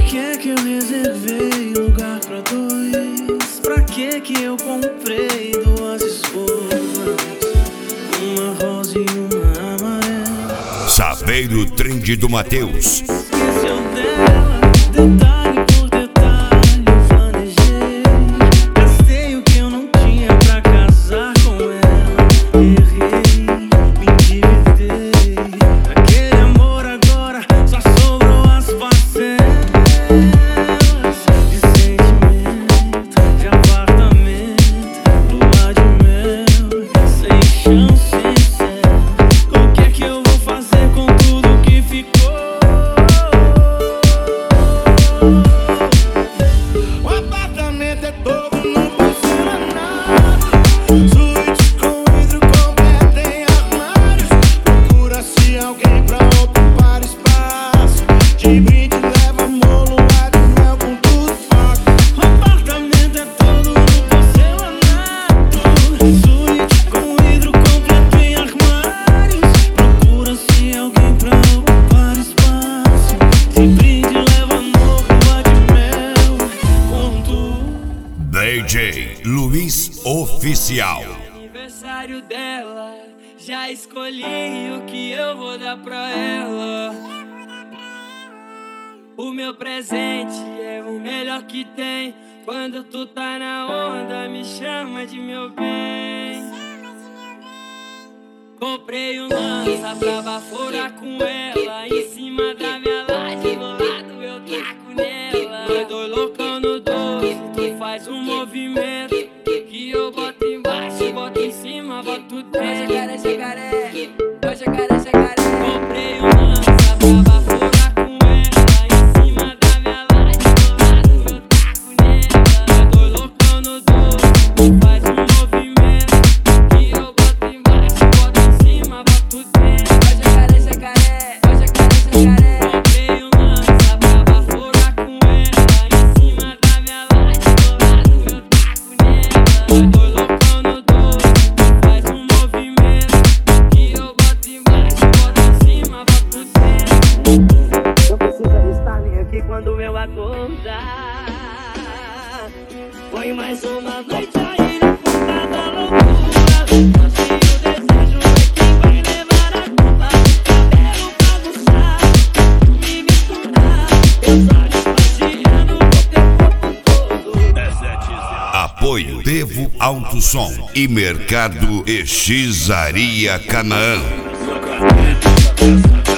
que eu reservei lugar pra dois? Pra que eu comprei duas escovas? Uma rosa e uma amarela. Saveiro Trend do Matheus. Esqueceu dela, detalhe por detalhe eu planejei. Gastei o que eu não tinha pra casar com ela. Errei, me endividei. Aquele amor agora só sobrou as parcelas de sentimento, de apartamento, lua de mel, sem chance, sem céu. O que é que eu vou fazer com tudo que ficou? O apartamento é todo no porcelanato, suíte com vidro completo em armários. Procura-se alguém pra ocupar espaço. De brinde leva amor, lua de mel com tudo pago. O apartamento é todo no porcelanato, suíte com vidro completo em armários. Procura-se alguém pra ocupar espaço. De brinde leva amor, lua de mel com tudo. DJ Luiz Oficial. Aniversário dela, já escolhi o que eu vou dar pra ela. O meu presente é o melhor que tem. Quando tu tá na onda, me chama de meu bem. Comprei um lança pra baforar com ela. Em cima da minha laje, do lado eu taco nela. Eu tô loucão no doce, tu faz um movimento que eu boto embaixo, boto em cima, boto dentro. Jacaré, jacaré, ó jacaré, jacaré. Comprei um lança pra baforar com ela. Em cima da minha laje, do lado eu taco nela. Eu tô loucão no doce, tu faz um movimento que eu boto embaixo, boto em cima, boto dentro. Ó jacaré, jacaré, ó jacaré, jacaré. Comprei um lança pra baforar com ela. Em cima da minha laje, do lado eu taco nela. Eu tô loucão no doce, tu faz um movimento que eu boto embaixo, boto em cima, boto dentro. Não precisa estar nem aqui quando eu acordar. Foi mais uma noite aí na ponta da loucura. Mas se o desejo é quem vai levar a culpa. Cabelo bagunçado, me misturar. Meus olhos passeando no teu corpo todo. Apoio Devo Alto Som e Mercado Exizaria Canaã. Sua cabeça,